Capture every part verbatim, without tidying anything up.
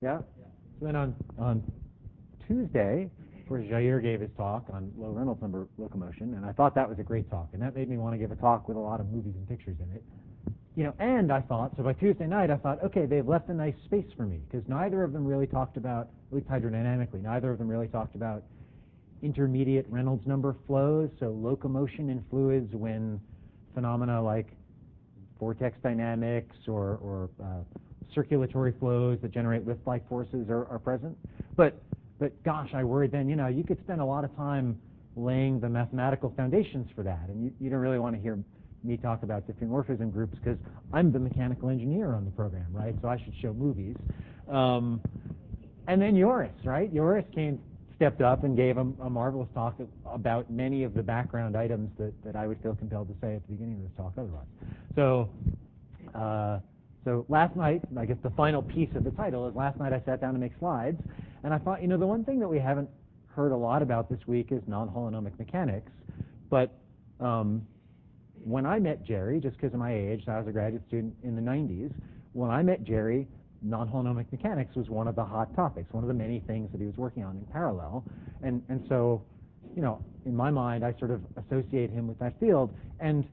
Yeah. So then on on Tuesday, of course, Jair gave his talk on low Reynolds number locomotion, and I thought that was a great talk, and that made me want to give a talk with a lot of movies and pictures in it. You know, and I thought, so by Tuesday night, I thought, okay, they've left a nice space for me, because neither of them really talked about, at least hydrodynamically, neither of them really talked about intermediate Reynolds number flows, so locomotion in fluids when phenomena like vortex dynamics or, or uh, circulatory flows that generate lift-like forces are, are present. But, but gosh, I worried then, you know, you could spend a lot of time laying the mathematical foundations for that, and you, you don't really want to hear me talk about diffeomorphism groups because I'm the mechanical engineer on the program, right? So I should show movies. Um, and then Joris, right? Joris came, stepped up and gave a, a marvelous talk about many of the background items that, that I would feel compelled to say at the beginning of this talk otherwise. So, uh, so last night, I guess the final piece of the title is last night I sat down to make slides, and I thought, you know, the one thing that we haven't heard a lot about this week is non-holonomic mechanics, but um, when I met Jerry, just because of my age, I was a graduate student in the nineties, when I met Jerry, non-holonomic mechanics was one of the hot topics, one of the many things that he was working on in parallel. And, and so, you know, in my mind, I sort of associate him with that field. And,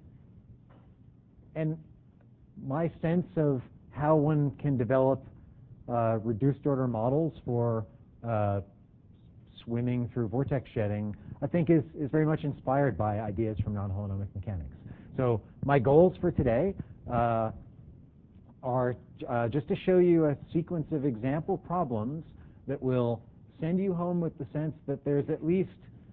and my sense of how one can develop uh, reduced order models for uh, swimming through vortex shedding, I think is, is very much inspired by ideas from non-holonomic mechanics. So my goals for today uh, are uh, just to show you a sequence of example problems that will send you home with the sense that there's at least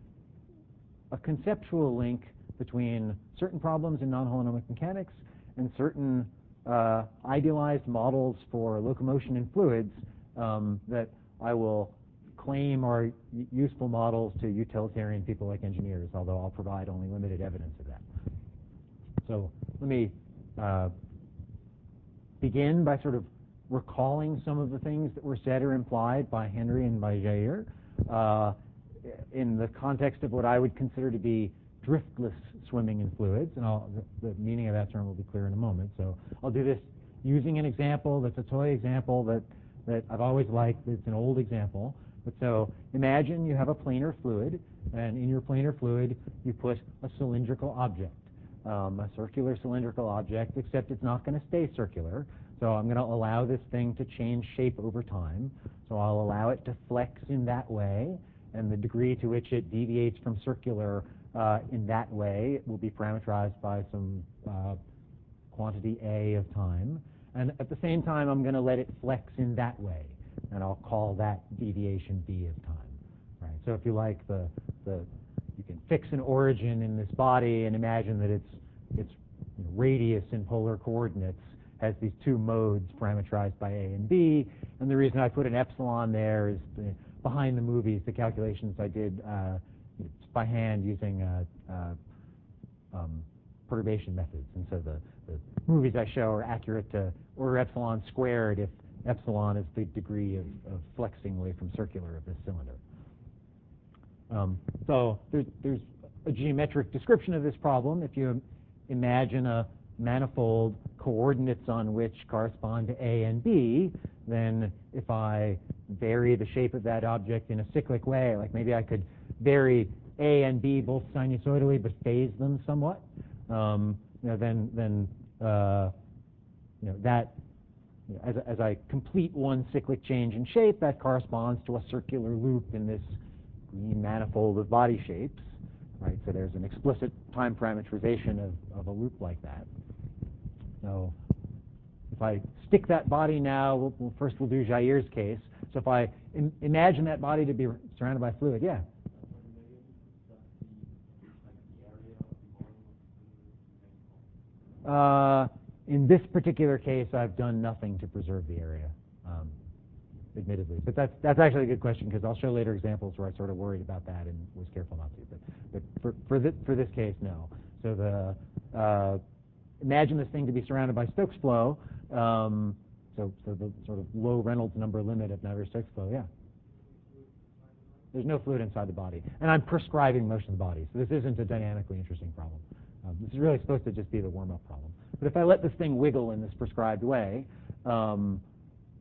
a conceptual link between certain problems in non-holonomic mechanics and certain uh, idealized models for locomotion in fluids um, that I will claim are useful models to utilitarian people like engineers, although I'll provide only limited evidence of that. So let me uh, begin by sort of recalling some of the things that were said or implied by Henry and by Jair uh, in the context of what I would consider to be driftless swimming in fluids, and I'll, the, the meaning of that term will be clear in a moment. So I'll do this using an example that's a toy example that, that I've always liked. It's an old example. But so imagine you have a planar fluid, and in your planar fluid you put a cylindrical object. Um, a circular cylindrical object, except it's not going to stay circular. So I'm going to allow this thing to change shape over time. So I'll allow it to flex in that way, and the degree to which it deviates from circular uh, in that way will be parameterized by some uh, quantity A of time. And at the same time, I'm going to let it flex in that way, and I'll call that deviation B of time. Right? So if you like, the, the you can fix an origin in this body and imagine that its its radius in polar coordinates has these two modes parameterized by A and B. And the reason I put an epsilon there is the, behind the movies, the calculations I did uh, by hand using uh, uh, um, perturbation methods. And so the, the movies I show are accurate to order epsilon squared if epsilon is the degree of, of flexing away from circular of this cylinder. Um, so there's, there's a geometric description of this problem. If you imagine a manifold, coordinates on which correspond to A and B, then if I vary the shape of that object in a cyclic way, like maybe I could vary A and B both sinusoidally but phase them somewhat, um, you know, then, then uh, you know, that, you know, as, as I complete one cyclic change in shape, that corresponds to a circular loop in this green manifold of body shapes, right? So there's an explicit time parameterization of, of a loop like that. So if I stick that body now, we'll, we'll first we'll do Jair's case. So if I im imagine that body to be surrounded by fluid, yeah? Uh, in this particular case, I've done nothing to preserve the area. Um, admittedly. But that's, that's actually a good question, because I'll show later examples where I sort of worried about that and was careful not to. But, but for, for, this, for this case, no. So the, uh, imagine this thing to be surrounded by Stokes flow. Um, so, so the sort of low Reynolds number limit of Navier-Stokes flow, yeah. There's no fluid inside the body. And I'm prescribing motion of the body. So this isn't a dynamically interesting problem. Um, this is really supposed to just be the warm-up problem. But if I let this thing wiggle in this prescribed way, um,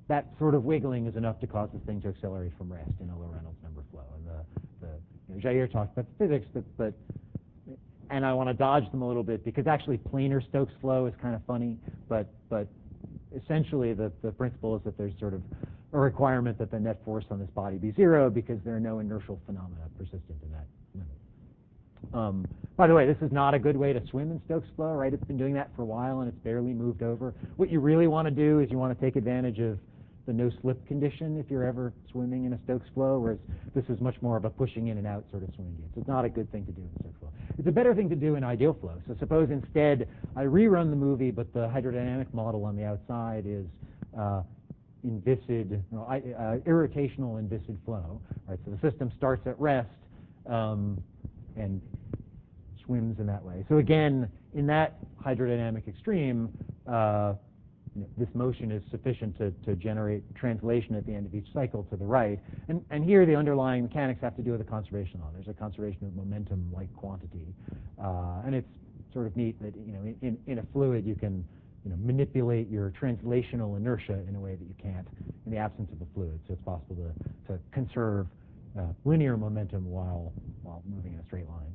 that sort of wiggling is enough to cause this thing to accelerate from rest in a low Reynolds number flow. And the, the you know, Jair talked about the physics, but, but and I want to dodge them a little bit because actually planar Stokes flow is kind of funny, but but essentially the, the principle is that there's sort of a requirement that the net force on this body be zero because there are no inertial phenomena persistent in that limit. Um, by the way, this is not a good way to swim in Stokes flow, right? It's been doing that for a while and it's barely moved over. What you really want to do is you want to take advantage of the no-slip condition if you're ever swimming in a Stokes flow, whereas this is much more of a pushing in and out sort of swimming game. So it's not a good thing to do in Stokes flow. It's a better thing to do in ideal flow. So suppose instead I rerun the movie, but the hydrodynamic model on the outside is uh, inviscid, well, I, uh, irrotational inviscid flow. Right? So the system starts at rest um, and swims in that way. So again, in that hydrodynamic extreme, uh, you know, this motion is sufficient to, to generate translation at the end of each cycle to the right. And, and here the underlying mechanics have to do with the conservation law. There's a conservation of momentum-like quantity. Uh, and it's sort of neat that, you know, in, in a fluid you can, you know, manipulate your translational inertia in a way that you can't in the absence of a fluid. So it's possible to, to conserve uh, linear momentum while, while moving in a straight line.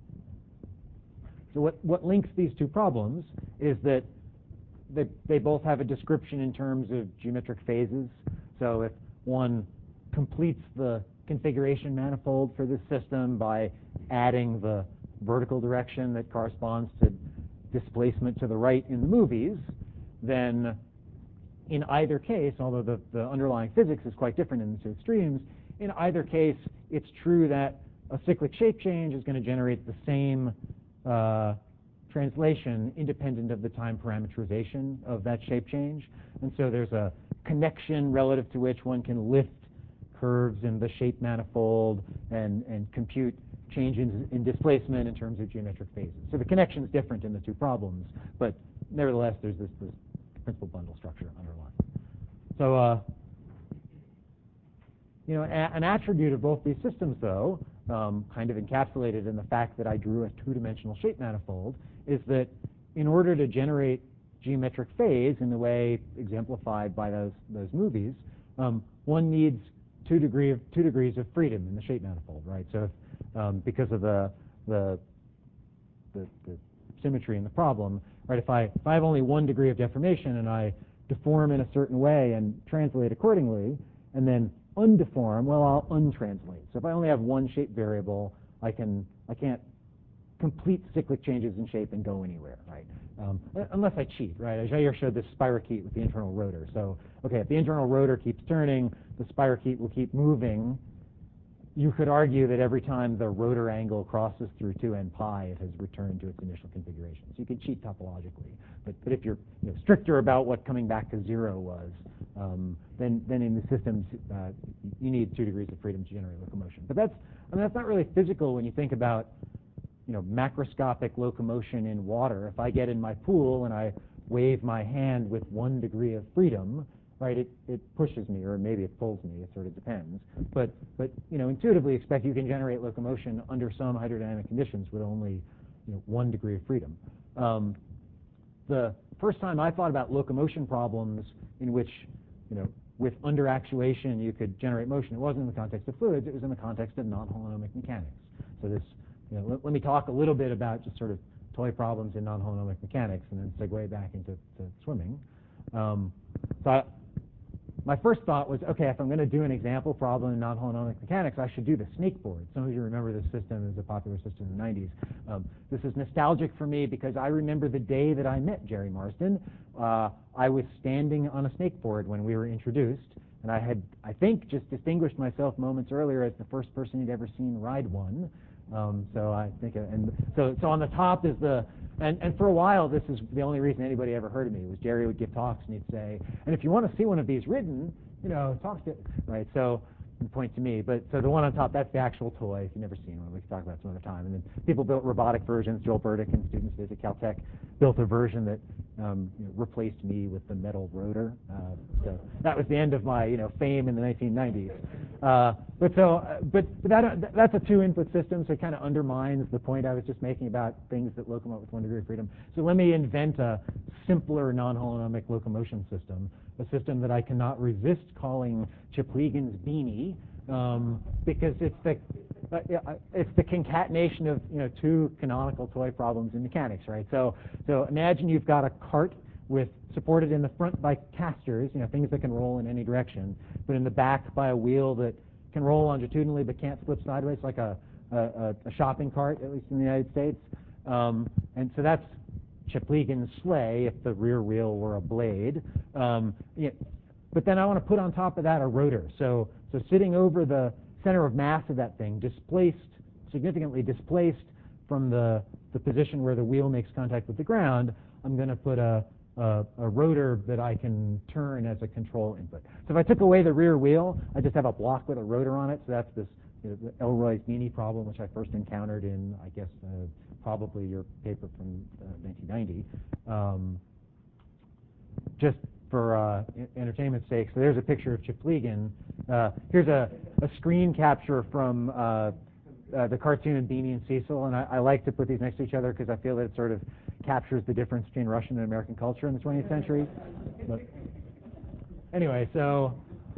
So what, what links these two problems is that They, they both have a description in terms of geometric phases. So if one completes the configuration manifold for this system by adding the vertical direction that corresponds to displacement to the right in the movies, then in either case, although the, the underlying physics is quite different in the two extremes, in either case, it's true that a cyclic shape change is going to generate the same uh, translation independent of the time parameterization of that shape change. And so there's a connection relative to which one can lift curves in the shape manifold and, and compute changes in displacement in terms of geometric phases. So the connection is different in the two problems, but nevertheless there's this, this principal bundle structure underlying. So uh, you know, a, an attribute of both these systems, though, um, kind of encapsulated in the fact that I drew a two-dimensional shape manifold, is that in order to generate geometric phase in the way exemplified by those those movies, um, one needs two degree of two degrees of freedom in the shape manifold, right? So, if, um, because of the, the the the symmetry in the problem, right? If I if I have only one degree of deformation and I deform in a certain way and translate accordingly, and then undeform, well, I'll untranslate. So if I only have one shape variable, I can I can't complete cyclic changes in shape and go anywhere, right? Um, unless I cheat, right? Jair showed this spirochete with the internal rotor. So, okay, if the internal rotor keeps turning, the spirochete will keep moving. You could argue that every time the rotor angle crosses through two n pi, it has returned to its initial configuration. So you can cheat topologically. But, but if you're you know, stricter about what coming back to zero was, um, then, then in the systems, uh, you need two degrees of freedom to generate locomotion. But that's, I mean, that's not really physical when you think about you know, macroscopic locomotion in water. If I get in my pool and I wave my hand with one degree of freedom, right, it, it pushes me, or maybe it pulls me, it sort of depends. But, but you know, intuitively expect you can generate locomotion under some hydrodynamic conditions with only you know, one degree of freedom. Um, the first time I thought about locomotion problems in which, you know, with under actuation you could generate motion, it wasn't in the context of fluids, it was in the context of non-holonomic mechanics. So this You know, let, let me talk a little bit about just sort of toy problems in non-holonomic mechanics and then segue back into to swimming. Um, so I, my first thought was, okay, if I'm going to do an example problem in non-holonomic mechanics, I should do the snake board. Some of you remember this system as a popular system in the nineties. Um, this is nostalgic for me because I remember the day that I met Jerry Marsden. Uh, I was standing on a snake board when we were introduced, and I had, I think, just distinguished myself moments earlier as the first person he'd ever seen ride one. Um, so I think, uh, and so so on the top is the, and, and for a while this is the only reason anybody ever heard of me was Jerry would give talks and he'd say, and if you want to see one of these ridden, you know, talk to, right? So point to me, but so the one on top, that's the actual toy. If you've never seen one, we can talk about it some other time. And then people built robotic versions. Joel Burdick and students at Caltech built a version that um, you know, replaced me with the metal rotor. Uh, so that was the end of my you know fame in the nineteen nineties. Uh, but so, uh, but, but that, that's a two-input system, so it kind of undermines the point I was just making about things that locomote with one degree of freedom. So let me invent a simpler non-holonomic locomotion system, a system that I cannot resist calling Chaplygin's beanie, um, because it's the uh, it's the concatenation of you know two canonical toy problems in mechanics, right? So so imagine you've got a cart with supported in the front by casters, you know, things that can roll in any direction, but in the back by a wheel that can roll longitudinally but can't flip sideways, like a, a, a shopping cart, at least in the United States. Um, and so that's Chaplygin's sleigh if the rear wheel were a blade. Um, yeah, but then I want to put on top of that a rotor. So, so sitting over the center of mass of that thing, displaced, significantly displaced from the, the position where the wheel makes contact with the ground, I'm going to put a A, a rotor that I can turn as a control input. So if I took away the rear wheel, I just have a block with a rotor on it. So that's this you know, the Elroy's beanie problem, which I first encountered in, I guess, uh, probably your paper from uh, nineteen ninety. Um, just for uh, entertainment's sake, so there's a picture of Chaplygin. Uh, here's a, a screen capture from uh, uh, the cartoon in Beanie and Cecil, and I, I like to put these next to each other because I feel that it sort of captures the difference between Russian and American culture in the twentieth century. But anyway, so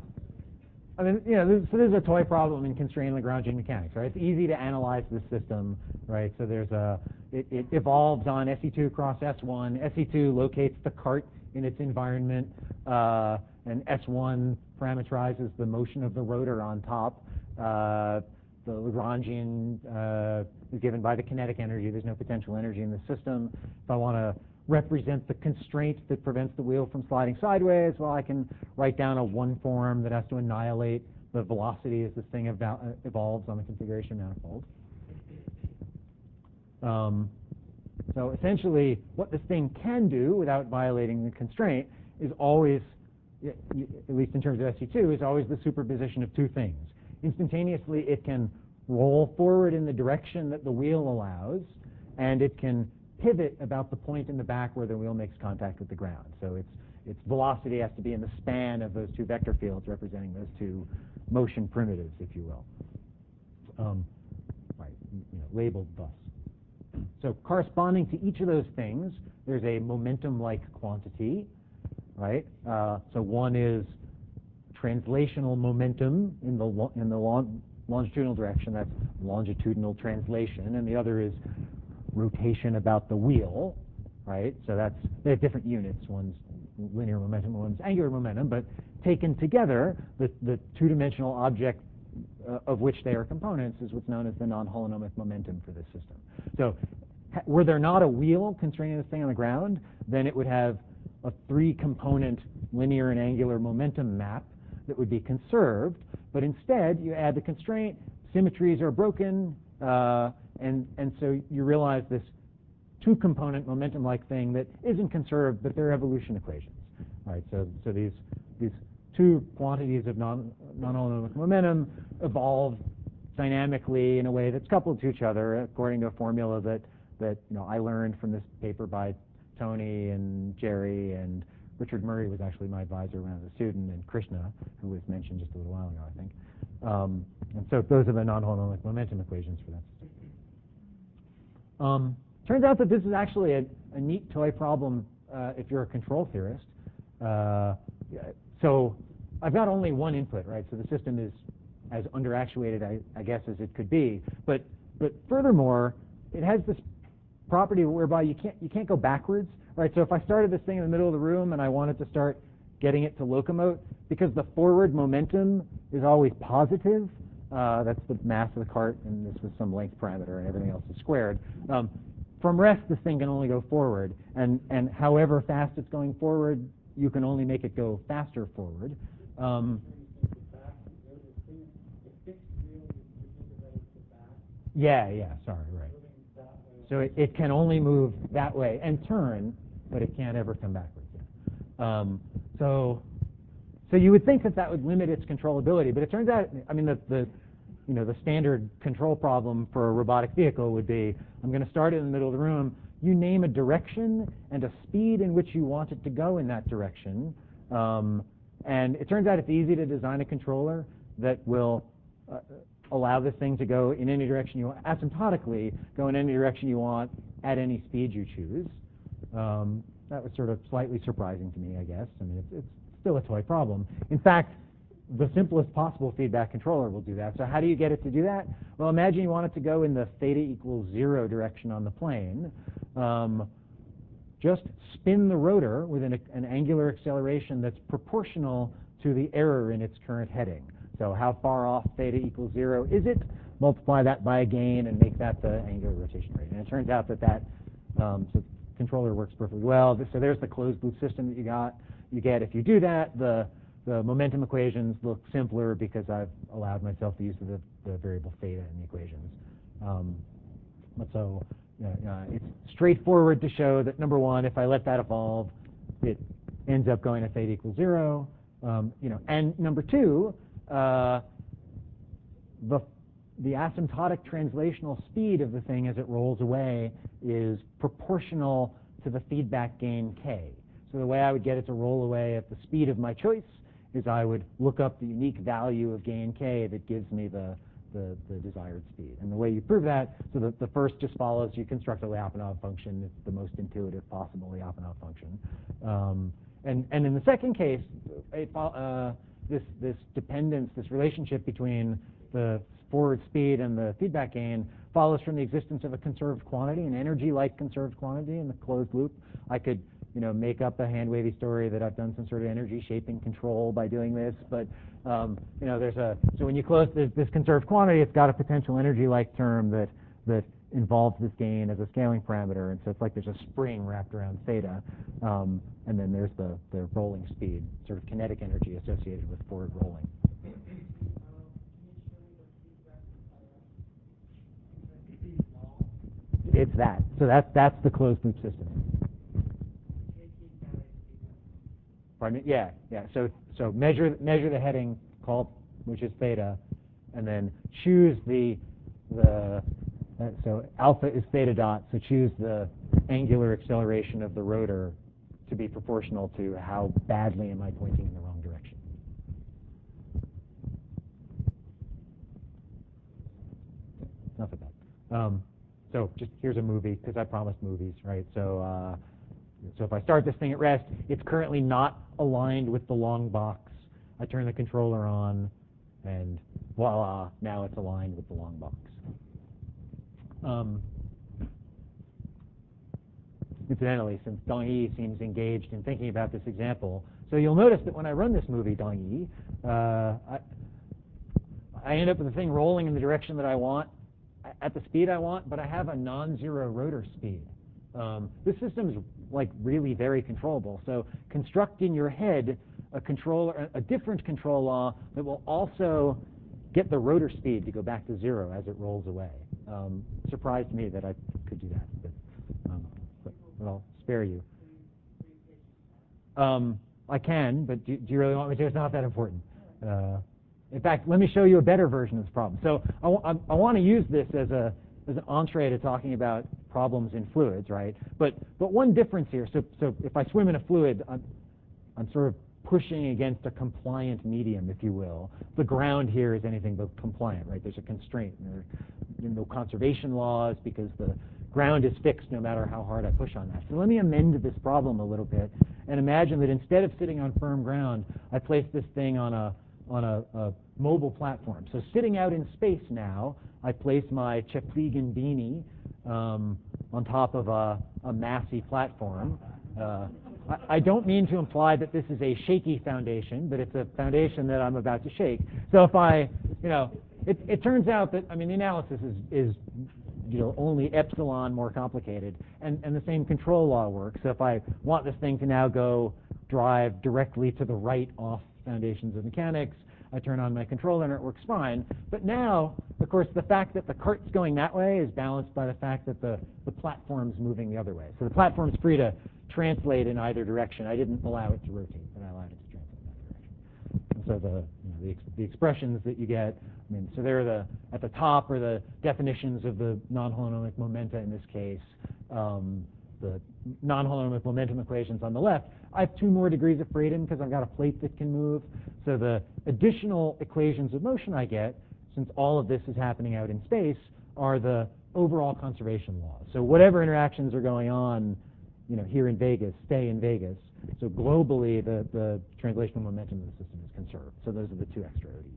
I mean, you know, this, so there's a toy problem in constrained Lagrangian mechanics, right? It's easy to analyze this system, right? So there's a, it, it evolves on S E two cross S one. S E two locates the cart in its environment, uh, and S one parameterizes the motion of the rotor on top. Uh, the Lagrangian uh, is given by the kinetic energy. There's no potential energy in the system. If I want to represent the constraint that prevents the wheel from sliding sideways, well, I can write down a one form that has to annihilate the velocity as this thing evol evolves on the configuration manifold. Um, so essentially, what this thing can do without violating the constraint is always, at least in terms of S E two, is always the superposition of two things. Instantaneously, it can roll forward in the direction that the wheel allows, and it can pivot about the point in the back where the wheel makes contact with the ground. So its its velocity has to be in the span of those two vector fields representing those two motion primitives, if you will. Um, right, you know, labeled thus. So corresponding to each of those things, there's a momentum-like quantity, right? Uh, so one is translational momentum in the lo in the long longitudinal direction. That's longitudinal translation, and the other is rotation about the wheel, right? So that's, they have different units. One's linear momentum, one's angular momentum, but taken together, the, the two-dimensional object uh, of which they are components is what's known as the non-holonomic momentum for this system. So were there not a wheel constraining this thing on the ground, then it would have a three-component linear and angular momentum map that would be conserved, but instead you add the constraint, symmetries are broken, uh, And, and so you realize this two-component momentum-like thing that isn't conserved, but they're evolution equations. Right? So, so these, these two quantities of non, non-holonomic momentum evolve dynamically in a way that's coupled to each other according to a formula that, that you know, I learned from this paper by Tony and Jerry, and Richard Murray was actually my advisor when I was a student, and Krishna, who was mentioned just a little while ago, I think. Um, and so those are the non-holonomic momentum equations for that system. Um, turns out that this is actually a, a neat toy problem uh, if you're a control theorist. Uh, so I've got only one input, right? So the system is as underactuated, I, I guess, as it could be. But but furthermore, it has this property whereby you can't you can't go backwards, right? So if I started this thing in the middle of the room and I wanted to start getting it to locomote, because the forward momentum is always positive. Uh, that's the mass of the cart, and this was some length parameter, and everything else is squared. Um, from rest, this thing can only go forward, and, and however fast it's going forward, you can only make it go faster forward. Um, yeah, yeah, sorry, right. So it, it can only move that way and turn, but it can't ever come backwards. Yeah. Um, so... So you would think that that would limit its controllability, but it turns out, I mean, the, the, you know, the standard control problem for a robotic vehicle would be, I'm going to start it in the middle of the room. You name a direction and a speed in which you want it to go in that direction. Um, and it turns out it's easy to design a controller that will uh, allow this thing to go in any direction you want, asymptotically go in any direction you want at any speed you choose. Um, that was sort of slightly surprising to me, I guess. I mean, it's, it's still a toy problem. In fact, the simplest possible feedback controller will do that. So how do you get it to do that? Well, imagine you want it to go in the theta equals zero direction on the plane. Um, just spin the rotor with an, an angular acceleration that's proportional to the error in its current heading. So how far off theta equals zero is it? Multiply that by a gain and make that the angular rotation rate. And it turns out that that um, so the controller works perfectly well. So there's the closed loop system that you got. You get, if you do that, the The momentum equations look simpler because I've allowed myself to use the, the variable theta in the equations. Um, but so uh, uh, it's straightforward to show that, number one, if I let that evolve, it ends up going to theta equals zero. Um, you know, and number two, uh, the, the asymptotic translational speed of the thing as it rolls away is proportional to the feedback gain k. So the way I would get it to roll away at the speed of my choice is I would look up the unique value of gain k that gives me the, the, the desired speed. And the way you prove that, so the, the first just follows, you construct a Lyapunov function. It's the most intuitive possible Lyapunov function. Um, and, and in the second case, it, uh, this, this dependence, this relationship between the forward speed and the feedback gain follows from the existence of a conserved quantity, an energy-like conserved quantity in the closed loop. I could you know, make up a hand-wavy story that I've done some sort of energy shaping control by doing this, but um, you know, there's a so when you close this, this conserved quantity, it's got a potential energy-like term that that involves this gain as a scaling parameter, and so it's like there's a spring wrapped around theta, um, and then there's the the rolling speed, sort of kinetic energy associated with forward rolling. It's that. So that's that's the closed loop system. Pardon me? Yeah, yeah. So so measure measure the heading call, which is theta, and then choose the the uh, so alpha is theta dot. So choose the angular acceleration of the rotor to be proportional to how badly am I pointing in the wrong direction. Enough of that. Um, so just here's a movie because I promised movies, right? So. Uh, So if I start this thing at rest, it's currently not aligned with the long box. I turn the controller on, and voila, now it's aligned with the long box. Um, incidentally, since Dong-Yi seems engaged in thinking about this example, so you'll notice that when I run this movie, Dong-Yi, uh, I, I end up with the thing rolling in the direction that I want, at the speed I want, but I have a non-zero rotor speed. Um, this system is like really very controllable. So construct in your head a controller, a different control law that will also get the rotor speed to go back to zero as it rolls away. Um, surprised me that I could do that, but, um, but, but I'll spare you. Um, I can, but do, do you really want me to? It's not that important. Uh, in fact, let me show you a better version of this problem. So I, I, I want to use this as a as an entree to talking about problems in fluids, right? But but one difference here. So so if I swim in a fluid, I'm I'm sort of pushing against a compliant medium, if you will. The ground here is anything but compliant, right? There's a constraint. There are no conservation laws because the ground is fixed no matter how hard I push on that. So let me amend this problem a little bit and imagine that instead of sitting on firm ground, I place this thing on a on a, a mobile platform. So sitting out in space now, I place my Chaplygin beanie um, on top of a, a massy platform. Uh, I, I don't mean to imply that this is a shaky foundation, but it's a foundation that I'm about to shake. So if I, you know, it, it turns out that, I mean, the analysis is, is you know, only epsilon more complicated, and, and the same control law works. So if I want this thing to now go drive directly to the right off foundations of mechanics, I turn on my controller and it works fine. But now, of course, the fact that the cart's going that way is balanced by the fact that the, the platform's moving the other way. So the platform's free to translate in either direction. I didn't allow it to rotate, but I allowed it to translate in that direction. And so the, you know, the, ex the expressions that you get, I mean, so they're the, at the top are the definitions of the non-holonomic momenta in this case. Um, the non-holomorphic momentum equations on the left, I have two more degrees of freedom because I've got a plate that can move. So the additional equations of motion I get, since all of this is happening out in space, are the overall conservation laws. So whatever interactions are going on, you know, here in Vegas, stay in Vegas. So globally, the, the translational momentum of the system is conserved. So those are the two extra O D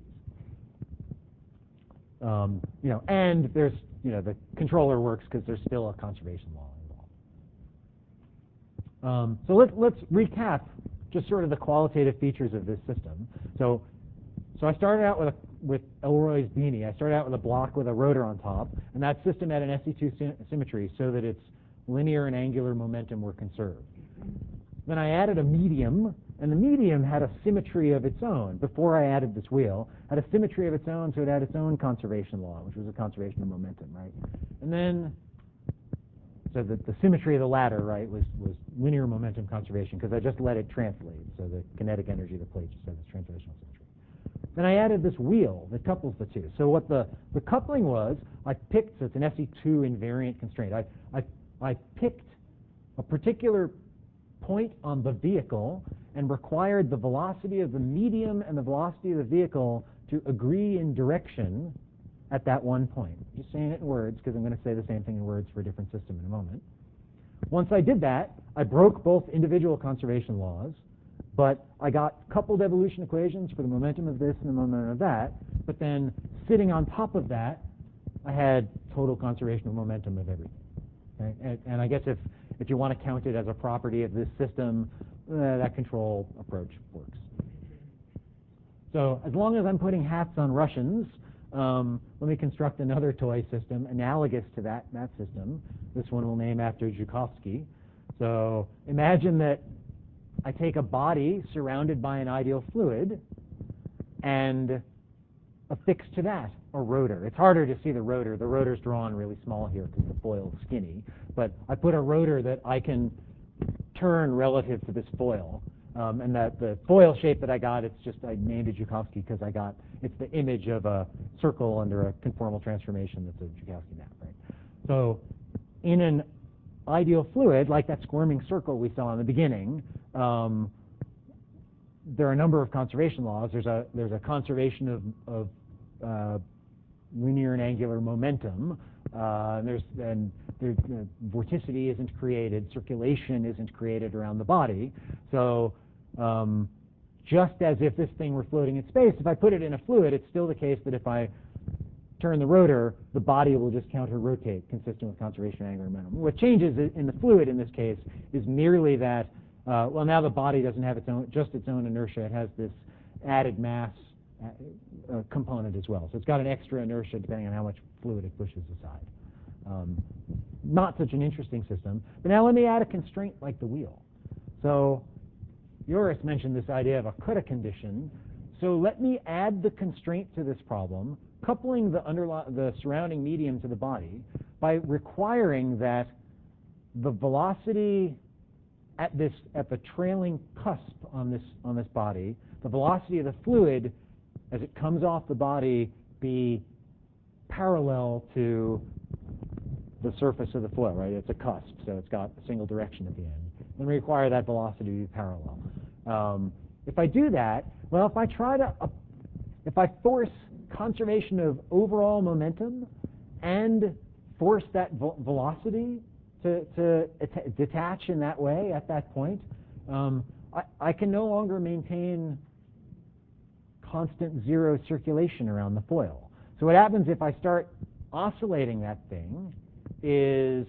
Es. Um, you know, and there's, you know, the controller works because there's still a conservation law involved. Um, so let's let's recap just sort of the qualitative features of this system. So, so I started out with a, with Elroy's beanie. I started out with a block with a rotor on top, and that system had an S E two sy symmetry so that its linear and angular momentum were conserved. Then I added a medium, and the medium had a symmetry of its own. Before I added this wheel, had a symmetry of its own, so it had its own conservation law, which was a conservation of momentum, right? And then, so the, the symmetry of the latter, right, was, was linear momentum conservation, because I just let it translate. So the kinetic energy of the plate just has this translational symmetry. Then I added this wheel that couples the two. So what the, the coupling was, I picked, so it's an S E two invariant constraint. I, I, I picked a particular point on the vehicle and required the velocity of the medium and the velocity of the vehicle to agree in direction at that one point. I'm just saying it in words because I'm going to say the same thing in words for a different system in a moment. Once I did that, I broke both individual conservation laws, but I got coupled evolution equations for the momentum of this and the momentum of that, but then sitting on top of that, I had total conservation of momentum of everything. Okay? And, and I guess if If you want to count it as a property of this system, uh, that control approach works. So as long as I'm putting hats on Russians, um, let me construct another toy system analogous to that, that system. This one we'll name after Zhukovsky. So imagine that I take a body surrounded by an ideal fluid and affix to that a rotor. It's harder to see the rotor. The rotor's drawn really small here because the foil's skinny. But I put a rotor that I can turn relative to this foil. Um, and that the foil shape that I got, it's just, I named it Zhukovsky because I got, it's the image of a circle under a conformal transformation that's a Zhukovsky map, right? So in an ideal fluid, like that squirming circle we saw in the beginning, um, there are a number of conservation laws. There's a, there's a conservation of, of uh, linear and angular momentum. Uh, and there's and there, uh, vorticity isn't created, circulation isn't created around the body. So um, just as if this thing were floating in space, if I put it in a fluid, it's still the case that if I turn the rotor, the body will just counter-rotate, consistent with conservation of angular momentum. What changes in the fluid in this case is merely that, uh, well, now the body doesn't have its own, just its own inertia. It has this added mass uh, component as well. So it's got an extra inertia depending on how much fluid it pushes aside. Um, not such an interesting system. But now let me add a constraint like the wheel. So Joris mentioned this idea of a Kutta condition. So let me add the constraint to this problem, coupling the, the surrounding medium to the body by requiring that the velocity at this at the trailing cusp on this on this body, the velocity of the fluid as it comes off the body be parallel to the surface of the foil, right? It's a cusp, so it's got a single direction at the end. Then we require that velocity to be parallel. Um, if I do that, well, if I try to, uh, if I force conservation of overall momentum and force that vo velocity to, to detach in that way at that point, um, I, I can no longer maintain constant zero circulation around the foil. So what happens if I start oscillating that thing is,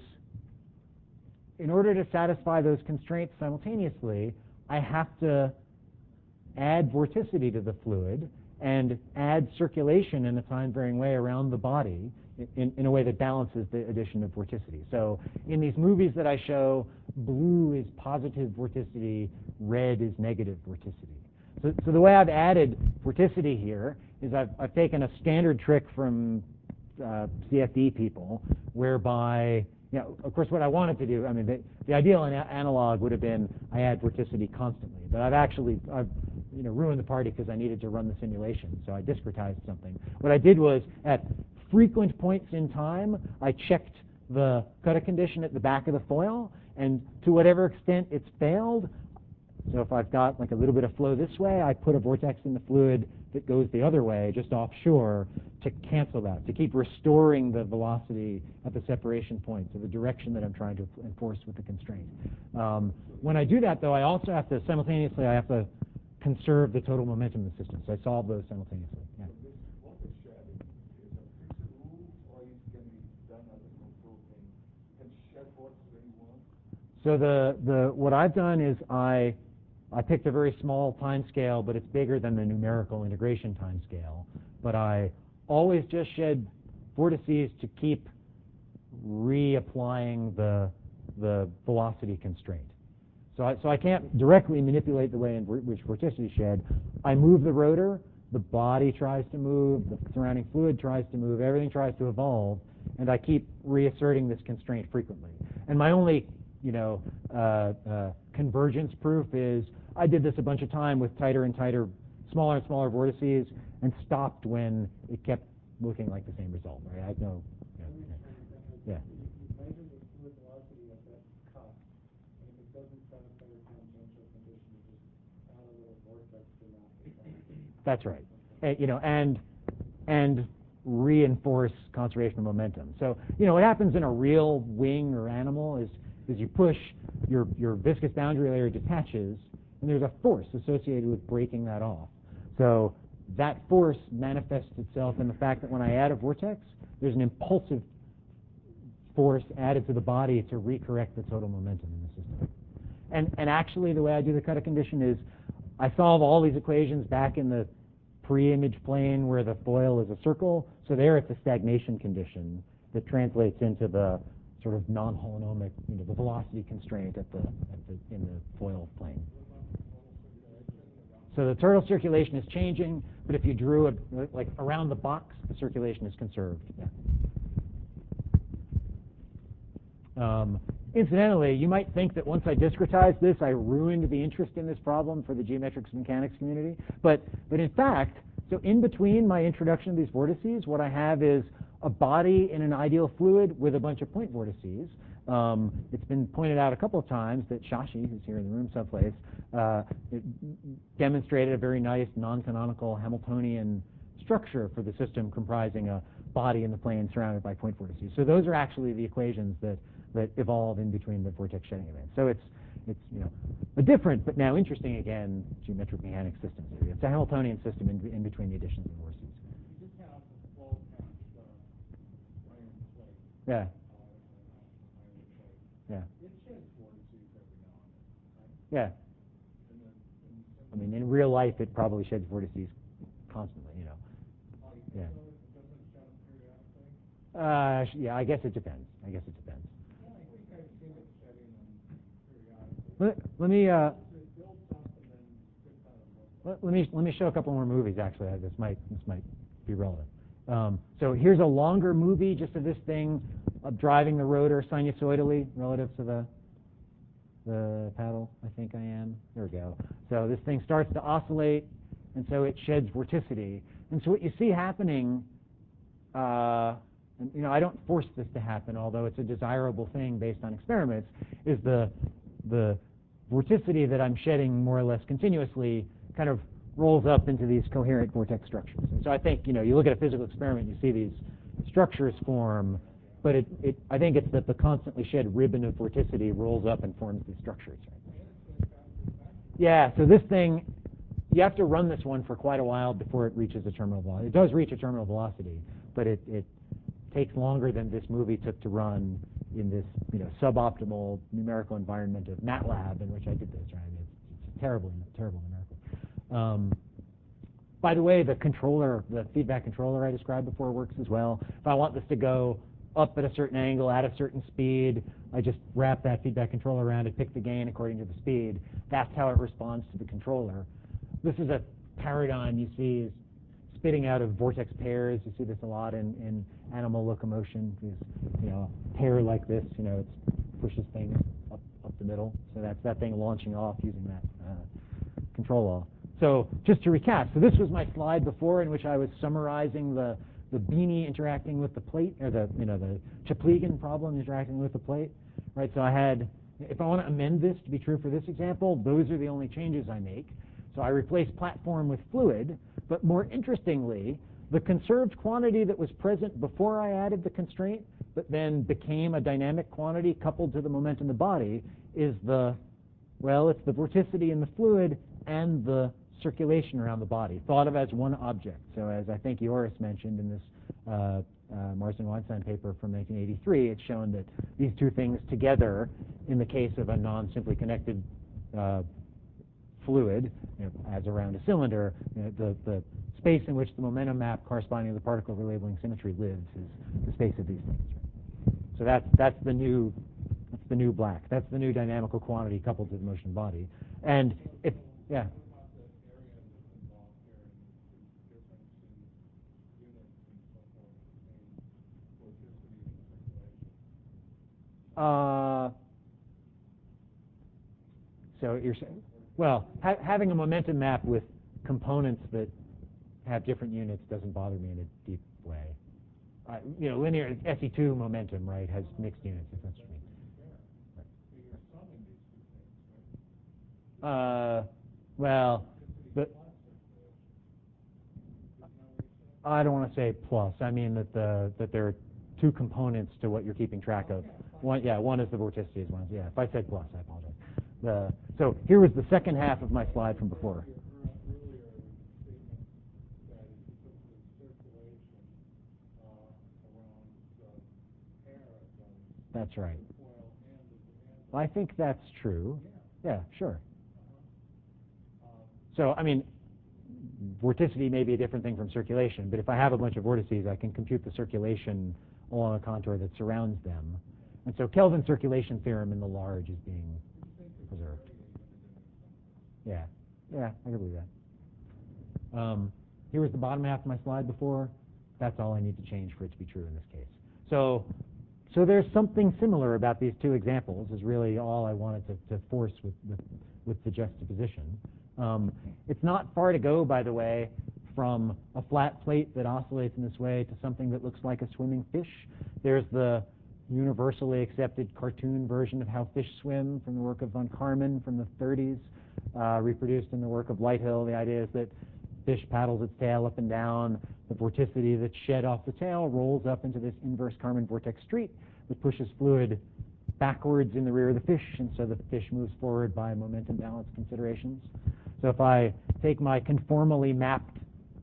in order to satisfy those constraints simultaneously, I have to add vorticity to the fluid and add circulation in a time-varying way around the body in, in a way that balances the addition of vorticity. So in these movies that I show, blue is positive vorticity, red is negative vorticity. So, so the way I've added vorticity here is I've, I've taken a standard trick from uh, C F D people, whereby, you know, of course, what I wanted to do, I mean, the, the ideal an analog would have been I add vorticity constantly, but I've actually, I've, you know, ruined the party because I needed to run the simulation, so I discretized something. What I did was, at frequent points in time, I checked the Kutta condition at the back of the foil, And to whatever extent it's failed, so if I've got like a little bit of flow this way, I put a vortex in the fluid that goes the other way, just offshore, to cancel that, to keep restoring the velocity at the separation point, so the direction that I'm trying to enforce with the constraint. Um, when I do that, though, I also have to, simultaneously, I have to conserve the total momentum of the system. So I solve those simultaneously. Yeah. So the, the what I've done is I I picked a very small time scale, but it's bigger than the numerical integration time scale. But I always just shed vortices to keep reapplying the the velocity constraint. So I, so I can't directly manipulate the way in which vorticity shed. I move the rotor, the body tries to move, the surrounding fluid tries to move, everything tries to evolve, and I keep reasserting this constraint frequently. And my only you know, uh, uh, convergence proof is I did this a bunch of time with tighter and tighter, smaller and smaller vortices, and stopped when it kept looking like the same result. Right? I have no, you know, yeah. yeah. You measure the fluid velocity at that cut, and if it doesn't satisfy the tangential condition, you just add a little vortex to that. That's right. And, you know, and and reinforce conservation of momentum. So, you know, what happens in a real wing or animal is is you push, your, your viscous boundary layer detaches, and there's a force associated with breaking that off. So that force manifests itself in the fact that when I add a vortex, there's an impulsive force added to the body to recorrect the total momentum in the system. And, and actually, the way I do the Cutter condition is I solve all these equations back in the pre-image plane where the foil is a circle. So there it's a stagnation condition that translates into the sort of non-holonomic, you know, the velocity constraint at the, at the in the foil plane. So the turtle circulation is changing, but if you drew it like around the box, the circulation is conserved. Yeah. Um, incidentally, you might think that once I discretize this, I ruined the interest in this problem for the geometrics mechanics community. But but in fact, so in between my introduction of these vortices, what I have is a body in an ideal fluid with a bunch of point vortices. Um, it's been pointed out a couple of times that Shashi, who's here in the room someplace, uh, demonstrated a very nice non-canonical Hamiltonian structure for the system comprising a body in the plane surrounded by point vortices. So those are actually the equations that, that evolve in between the vortex shedding events. So it's, it's you know, a different but now interesting, again, geometric mechanics system theory. It's a Hamiltonian system in, in between the additions of vortices. Yeah. Yeah. Yeah. I mean, in real life, it probably sheds vortices constantly, you know. Yeah. Uh, yeah, I guess it depends. I guess it depends. Let, let me uh, let, let me let me show a couple more movies. Actually, this might this might be relevant. Um, so here's a longer movie just of this thing of driving the rotor sinusoidally relative to the the paddle. I think I am. There we go. So this thing starts to oscillate, and so it sheds vorticity. And so what you see happening, uh, and, you know, I don't force this to happen, although it's a desirable thing based on experiments, is the the vorticity that I'm shedding more or less continuously kind of rolls up into these coherent vortex structures. And so I think, you know, you look at a physical experiment, you see these structures form, but it, it, I think it's that the constantly shed ribbon of vorticity rolls up and forms these structures. Right? Yeah, so this thing, you have to run this one for quite a while before it reaches a terminal velocity. It does reach a terminal velocity, but it, it takes longer than this movie took to run in this, you know, suboptimal numerical environment of MATLAB in which I did this. Right? I mean, it's, it's terrible, terrible numerical. Um, by the way, the controller, the feedback controller I described before works as well. If I want this to go up at a certain angle, at a certain speed, I just wrap that feedback controller around and pick the gain according to the speed. That's how it responds to the controller. This is a paradigm you see spitting out of vortex pairs. You see this a lot in, in animal locomotion. These, you know, a pair like this, you know, it pushes things up, up the middle. So that's that thing launching off using that uh, control law. So just to recap, so this was my slide before in which I was summarizing the, the beanie interacting with the plate, or the, you know, the Chaplygin problem interacting with the plate, right? So I had if I want to amend this to be true for this example, those are the only changes I make. So I replace platform with fluid, but more interestingly, the conserved quantity that was present before I added the constraint, but then became a dynamic quantity coupled to the momentum of the body, is the, well, it's the vorticity in the fluid and the circulation around the body, thought of as one object. So as I think Joris mentioned in this uh, uh, Marsden-Weinstein paper from nineteen eighty-three, it's shown that these two things together, in the case of a non-simply connected uh, fluid, you know, as around a cylinder, you know, the, the space in which the momentum map corresponding to the particle relabeling symmetry lives is the space of these things. Right? So that's that's the new that's the new black. That's the new dynamical quantity coupled to the motion body. And if yeah. Uh, so you're saying, well, ha having a momentum map with components that have different units doesn't bother me in a deep way. Uh, you know, linear S E two momentum, right, has mixed units. If that's what you mean. Right. Uh, well, but I don't want to say plus. I mean that the that there are two components to what you're keeping track of. One, yeah, one is the vorticity as one. Yeah, if I said plus, I apologize. The, so here was the second half of my slide from before. That's right. I think that's true. Yeah, sure. So, I mean, vorticity may be a different thing from circulation, but if I have a bunch of vortices, I can compute the circulation along a contour that surrounds them. And so Kelvin circulation theorem in the large is being preserved. Yeah, yeah, I can believe that. Um, here was the bottom half of my slide before. That's all I need to change for it to be true in this case. So, so there's something similar about these two examples is really all I wanted to, to force with, with, with the juxtaposition. Um, it's not far to go, by the way, from a flat plate that oscillates in this way to something that looks like a swimming fish. There's the universally accepted cartoon version of how fish swim from the work of von Karman from the thirties, uh, reproduced in the work of Lighthill. The idea is that fish paddles its tail up and down. The vorticity that's shed off the tail rolls up into this inverse Karman vortex street that pushes fluid backwards in the rear of the fish, and so the fish moves forward by momentum balance considerations. So if I take my conformally mapped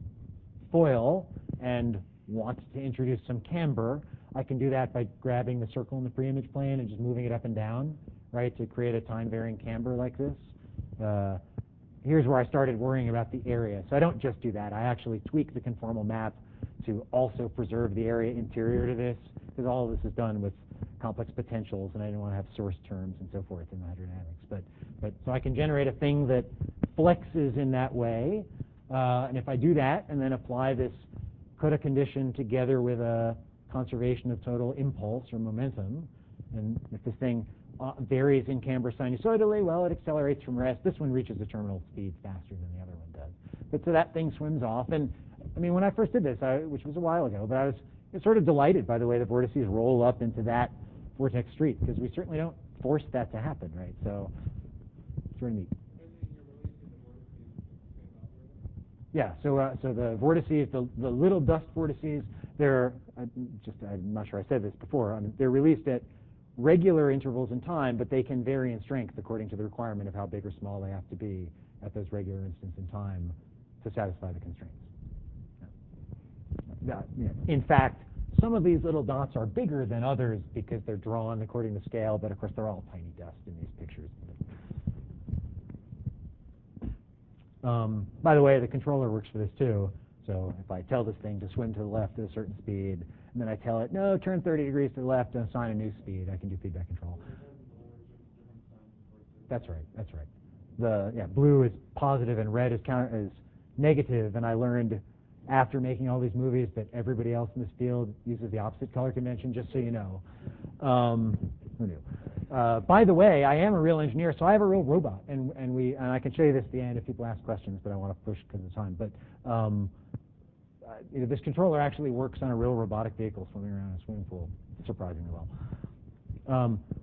foil and want to introduce some camber, I can do that by grabbing the circle in the pre-image plane and just moving it up and down, right, to create a time-varying camber like this. Uh, here's where I started worrying about the area. So I don't just do that. I actually tweak the conformal map to also preserve the area interior to this, because all of this is done with complex potentials, and I didn't want to have source terms and so forth in the hydrodynamics. But, but so I can generate a thing that flexes in that way, uh, and if I do that and then apply this Cotta condition together with a conservation of total impulse or momentum, and if this thing uh, varies in camber sinusoidally, well, it accelerates from rest. This one reaches the terminal speed faster than the other one does. But so that thing swims off, and I mean, when I first did this, I, which was a while ago, but I was sort of delighted by the way the vortices roll up into that vortex street, because we certainly don't force that to happen, right? So it's sort of neat. Yeah, so uh, so the vortices, the, the little dust vortices, they're uh, just, I'm not sure I said this before, I mean, they're released at regular intervals in time, but they can vary in strength according to the requirement of how big or small they have to be at those regular instants in time to satisfy the constraints. Yeah. Uh, yeah. In fact, some of these little dots are bigger than others because they're drawn according to scale, but of course they're all tiny dust in these pictures. Um, by the way, the controller works for this too. So if I tell this thing to swim to the left at a certain speed, and then I tell it, no, turn thirty degrees to the left and assign a new speed, I can do feedback control. That's right, that's right. The yeah, blue is positive and red is counter is negative, and I learned after making all these movies that everybody else in this field uses the opposite color convention, just so you know. Um, who knew? Uh, by the way, I am a real engineer, so I have a real robot, and, and we and I can show you this at the end if people ask questions, but I want to push because of time. But um, uh, you know, this controller actually works on a real robotic vehicle swimming around in a swimming pool, surprisingly well. Um,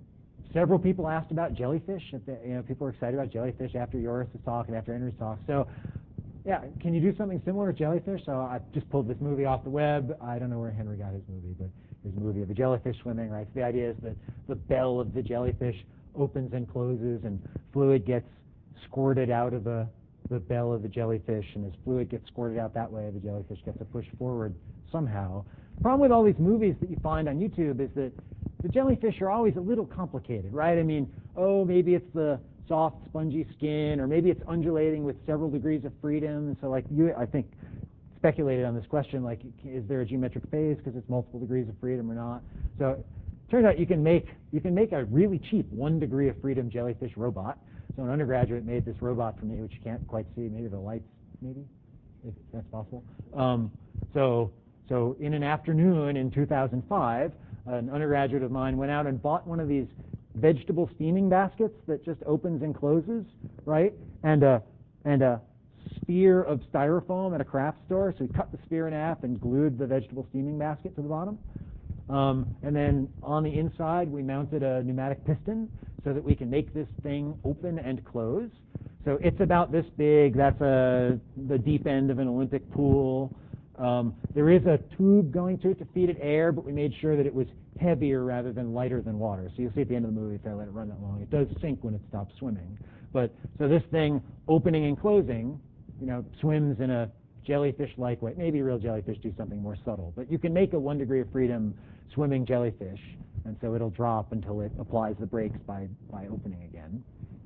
several people asked about jellyfish. At the, you know, people were excited about jellyfish after Joris' talk and after Henry's talk. So, yeah, can you do something similar with jellyfish? So I just pulled this movie off the web. I don't know where Henry got his movie, but his movie of a jellyfish swimming, right? So the idea is that the bell of the jellyfish opens and closes, and fluid gets squirted out of the, the bell of the jellyfish, and as fluid gets squirted out that way, the jellyfish gets to push forward somehow. The problem with all these movies that you find on YouTube is that the jellyfish are always a little complicated, right? I mean, oh, maybe it's the soft, spongy skin, or maybe it's undulating with several degrees of freedom. So, like, you, I think, speculated on this question, like, is there a geometric phase because it's multiple degrees of freedom or not? So, it turns out you can make you can make a really cheap one degree of freedom jellyfish robot. So, an undergraduate made this robot for me, which you can't quite see. Maybe the lights, maybe, if that's possible. Um, so, so in an afternoon in two thousand five, an undergraduate of mine went out and bought one of these vegetable steaming baskets that just opens and closes, right? And a and a sphere of styrofoam at a craft store. So we cut the sphere in half and glued the vegetable steaming basket to the bottom. Um, and then on the inside, we mounted a pneumatic piston so that we can make this thing open and close. So it's about this big. That's a the deep end of an Olympic pool. Um, there is a tube going to it to feed it air, but we made sure that it was heavier rather than lighter than water. So you'll see at the end of the movie, if I let it run that long, it does sink when it stops swimming. But so this thing, opening and closing, you know, swims in a jellyfish-like way. Maybe real jellyfish do something more subtle, but you can make a one degree of freedom swimming jellyfish, and so it'll drop until it applies the brakes by by opening again.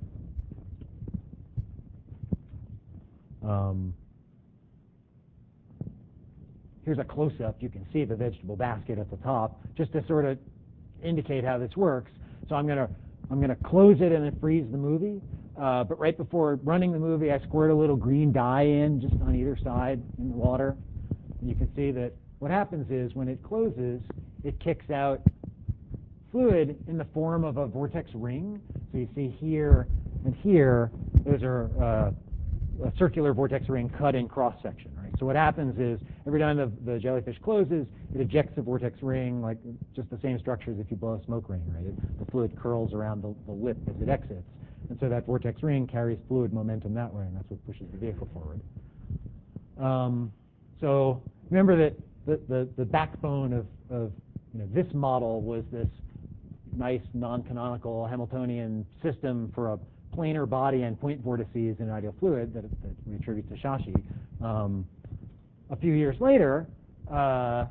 Um, Here's a close-up. You can see the vegetable basket at the top, just to sort of indicate how this works. So I'm going to I'm going to close it and then freeze the movie. Uh, but right before running the movie, I squirt a little green dye in, just on either side in the water. And you can see that what happens is when it closes, it kicks out fluid in the form of a vortex ring. So you see here and here, those are uh, a circular vortex ring cut in cross-section, right? So what happens is every time the, the jellyfish closes, it ejects a vortex ring, like just the same structure as if you blow a smoke ring, right? It, the fluid curls around the, the lip as it exits. And so that vortex ring carries fluid momentum that way, and that's what pushes the vehicle forward. Um, so remember that the, the, the backbone of, of you know, this model was this nice non-canonical Hamiltonian system for a planar body and point vortices in an ideal fluid that, that we attribute to Shashi. Um, a few years later, uh,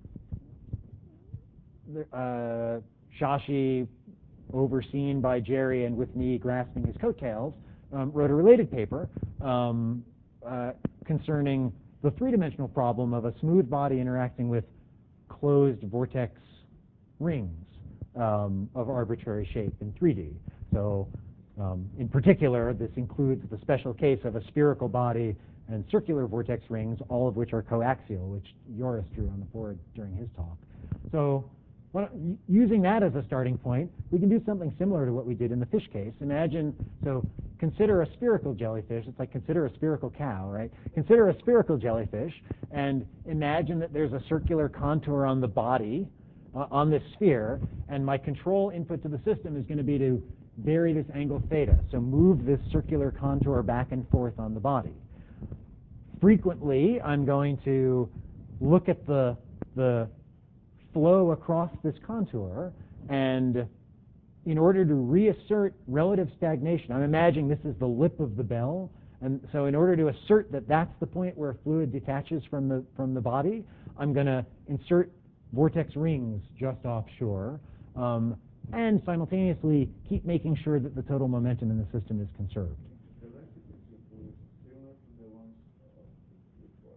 the, uh, Shashi, overseen by Jerry and with me grasping his coattails, um, wrote a related paper um, uh, concerning the three-dimensional problem of a smooth body interacting with closed vortex rings um, of arbitrary shape in three D. So um, in particular, this includes the special case of a spherical body and circular vortex rings, all of which are coaxial, which Joris drew on the board during his talk. So well, using that as a starting point, we can do something similar to what we did in the fish case. Imagine, so consider a spherical jellyfish. It's like consider a spherical cow, right? Consider a spherical jellyfish, and imagine that there's a circular contour on the body, uh, on this sphere, and my control input to the system is going to be to vary this angle theta, so move this circular contour back and forth on the body. Frequently, I'm going to look at the, the flow across this contour, and in order to reassert relative stagnation, I'm imagining this is the lip of the bell, and so in order to assert that that's the point where fluid detaches from the from the body, I'm going to insert vortex rings just offshore, um, and simultaneously keep making sure that the total momentum in the system is conserved. The recipes similar to the ones before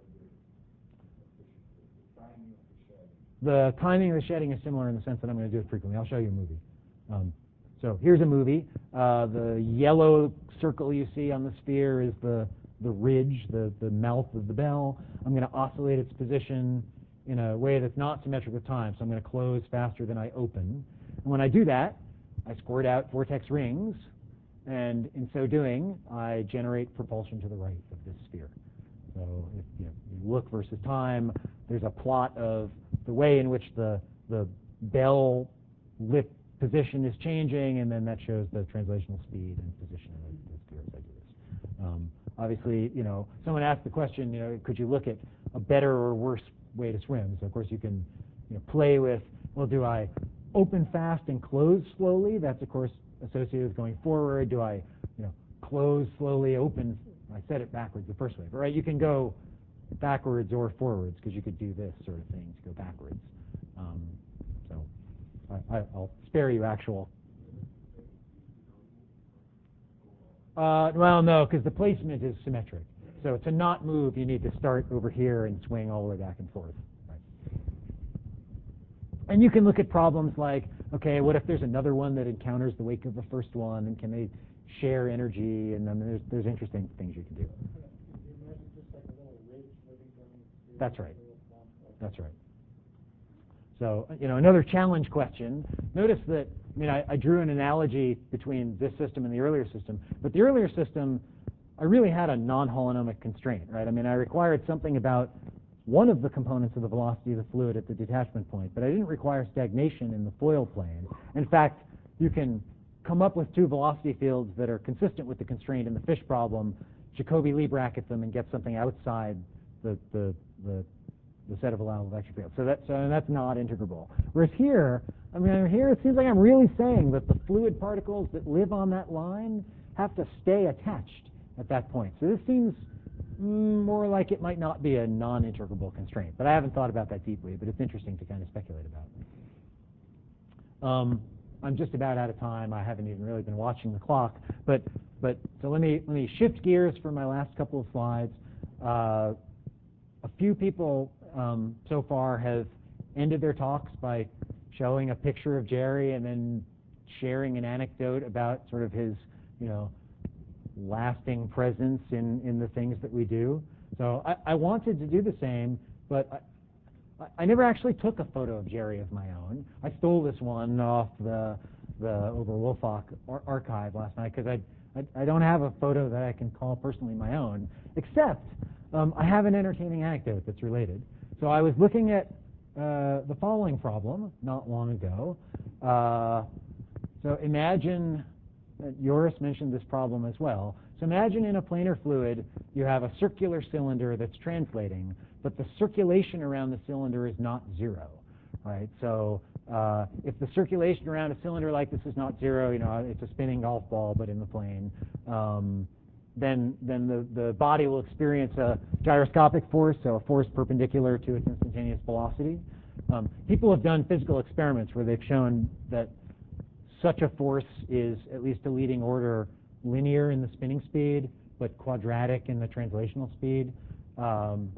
the timing of the shedding. The timing of the shedding is similar in the sense that I'm going to do it frequently. I'll show you a movie. Um, so here's a movie. Uh, the yellow circle you see on the sphere is the, the ridge, the, the mouth of the bell. I'm going to oscillate its position in a way that's not symmetric with time. So I'm going to close faster than I open. And when I do that, I squirt out vortex rings. And in so doing, I generate propulsion to the right of this sphere. So if you, know, you look versus time, there's a plot of the way in which the, the bell lip position is changing, and then that shows the translational speed and position of the, the sphere as I do this. Um, obviously, you know, someone asked the question, you know, could you look at a better or worse way to swim? So of course you can, you know, play with, well, do I open fast and close slowly? That's of course associated with going forward. Do I, you know, close slowly, open? I said it backwards the first way, but right, you can go backwards or forwards because you could do this sort of thing to go backwards. Um, so I, I, I'll spare you actual. Uh, well, no, because the placement is symmetric. So to not move, you need to start over here and swing all the way back and forth. Right? And you can look at problems like, okay, what if there's another one that encounters the wake of the first one, and can they share energy? And then there's, there's interesting things you can do. That's right. That's right. So, you know, another challenge question. Notice that, I mean, I, I drew an analogy between this system and the earlier system, but the earlier system, I really had a non-holonomic constraint, right? I mean, I required something about one of the components of the velocity of the fluid at the detachment point, but I didn't require stagnation in the foil plane. In fact, you can come up with two velocity fields that are consistent with the constraint in the fish problem, Jacobi-Lie bracket them, and get something outside the, the, the, the set of allowable vector fields. So, that, so and that's not integrable. Whereas here, I mean, here it seems like I'm really saying that the fluid particles that live on that line have to stay attached at that point. So this seems more like it might not be a non-integrable constraint. But I haven't thought about that deeply, but it's interesting to kind of speculate about. Um, I'm just about out of time. I haven't even really been watching the clock. But but so let me let me shift gears for my last couple of slides. Uh, a few people um, so far have ended their talks by showing a picture of Jerry and then sharing an anecdote about sort of his, you know, lasting presence in, in the things that we do. So I, I wanted to do the same, but I, I never actually took a photo of Jerry of my own. I stole this one off the the Oberwolfach ar archive last night because I, I I don't have a photo that I can call personally my own, except um, I have an entertaining anecdote that's related. So I was looking at uh, the following problem not long ago. Uh, so imagine, uh, Joris mentioned this problem as well. So imagine in a planar fluid you have a circular cylinder that's translating, but the circulation around the cylinder is not zero, right? So uh, if the circulation around a cylinder like this is not zero, you know, it's a spinning golf ball but in the plane, um, then then the, the body will experience a gyroscopic force, so a force perpendicular to its instantaneous velocity. Um, people have done physical experiments where they've shown that such a force is, at least a leading order, linear in the spinning speed, but quadratic in the translational speed. Um,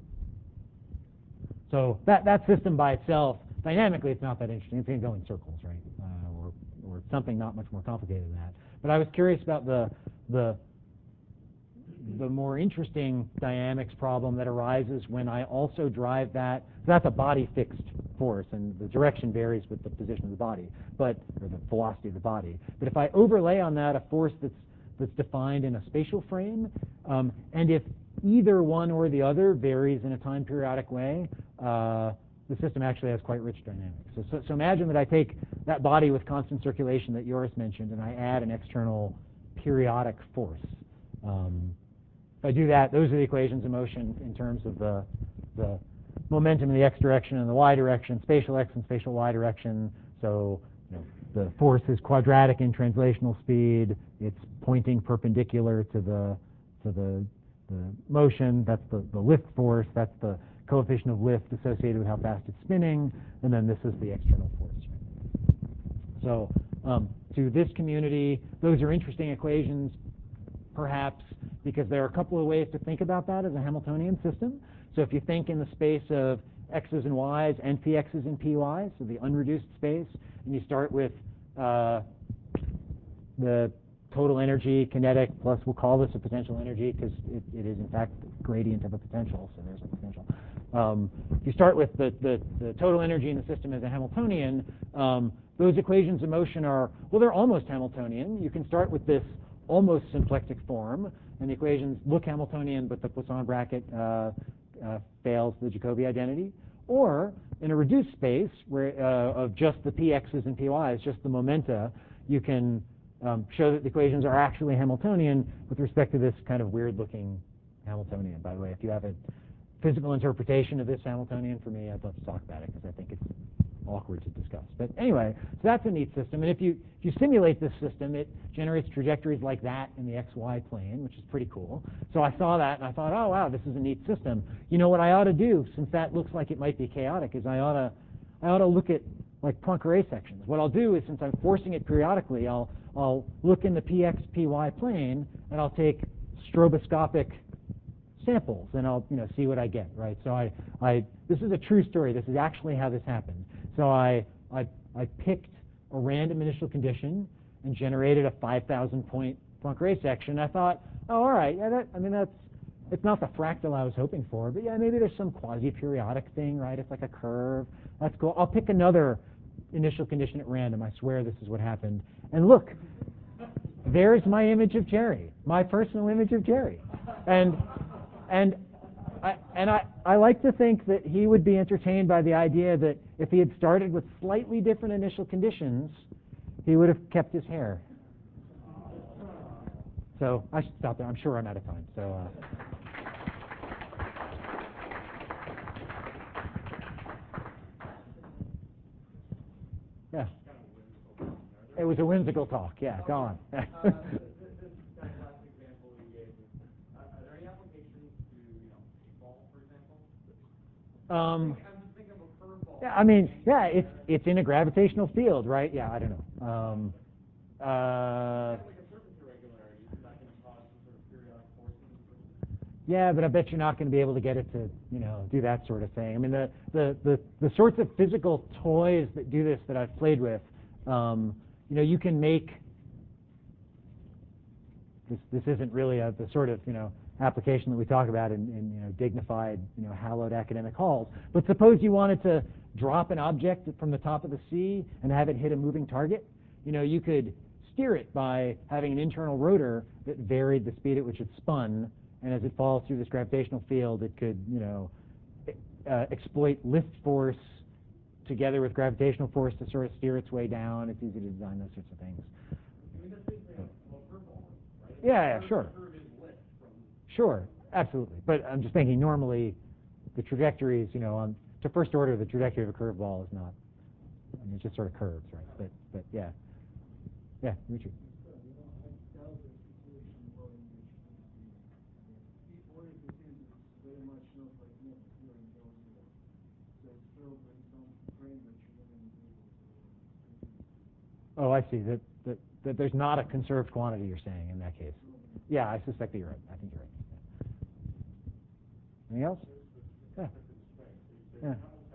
so that, that system by itself, dynamically, it's not that interesting. It's going to go in circles, right? Uh, or, or something not much more complicated than that. But I was curious about the, the, the more interesting dynamics problem that arises when I also drive that. So that's a body fixed force, and the direction varies with the position of the body, but or the velocity of the body. But if I overlay on that a force that's that's defined in a spatial frame, um, and if either one or the other varies in a time periodic way, uh, the system actually has quite rich dynamics. So, so, so imagine that I take that body with constant circulation that Joris mentioned, and I add an external periodic force. Um, if I do that, those are the equations of motion in terms of the, the momentum in the x direction and the y direction, spatial x and spatial y direction. So you know, the force is quadratic in translational speed. It's pointing perpendicular to the to the, the motion. That's the, the lift force. That's the coefficient of lift associated with how fast it's spinning. And then this is the external force. So um, to this community, those are interesting equations, perhaps because there are a couple of ways to think about that as a Hamiltonian system. So if you think in the space of x's and y's, and px's and py's, so the unreduced space, and you start with uh, the total energy, kinetic, plus we'll call this a potential energy because it, it is in fact the gradient of a potential, so there's a potential. Um, if you start with the, the, the total energy in the system as a Hamiltonian, um, those equations of motion are, well, they're almost Hamiltonian. You can start with this almost symplectic form, and the equations look Hamiltonian, but the Poisson bracket uh, uh, fails the Jacobi identity. Or in a reduced space where uh, of just the px's and py's, just the momenta, you can um, show that the equations are actually Hamiltonian with respect to this kind of weird-looking Hamiltonian. By the way, if you have a physical interpretation of this Hamiltonian for me, I'd love to talk about it because I think it's awkward to discuss. But anyway, so that's a neat system. And if you if you simulate this system, it generates trajectories like that in the xy plane, which is pretty cool. So I saw that and I thought, oh wow, this is a neat system. You know what I ought to do, since that looks like it might be chaotic, is I ought to I ought to look at like Poincare sections. What I'll do is, since I'm forcing it periodically, I'll I'll look in the px py plane and I'll take stroboscopic samples and I'll you know see what I get, right? So I I this is a true story. This is actually how this happened. So I I I picked a random initial condition and generated a five thousand point Poincare section. I thought, oh, all right, yeah, that I mean that's it's not the fractal I was hoping for, but yeah, maybe there's some quasi-periodic thing, right? It's like a curve. That's cool. I'll pick another initial condition at random. I swear this is what happened. And look, there's my image of Jerry, my personal image of Jerry, and. And I, and I, I like to think that he would be entertained by the idea that if he had started with slightly different initial conditions, he would have kept his hair. So I should stop there. I'm sure I'm out of time. So. Uh, yeah. It was a whimsical talk. Yeah, go on. Um, yeah, I mean, yeah, it's it's in a gravitational field, right? Yeah, I don't know. Um, uh, yeah, but I bet you're not going to be able to get it to, you know, do that sort of thing. I mean, the the the, the sorts of physical toys that do this that I've played with, um, you know, you can make. This this isn't really a, the sort of, you know, application that we talk about in, in you know dignified, you know, hallowed academic halls. But suppose you wanted to drop an object from the top of the sea and have it hit a moving target. You know, you could steer it by having an internal rotor that varied the speed at which it spun, and as it falls through this gravitational field, it could, you know, uh, exploit lift force together with gravitational force to sort of steer its way down. It's easy to design those sorts of things. I mean, that's basically a curve ball, right? Yeah, yeah, sure. Sure, absolutely. But I'm just thinking normally the trajectories, you know, on to first order, the trajectory of a curved ball is not, I mean, it's just sort of curves, right? But, but yeah. Yeah, Richard. Oh, I see. That, that, that there's not a conserved quantity, you're saying, in that case. Yeah, I suspect that you're right. I think you're right. Yeah. Anything else? Yeah. Yeah.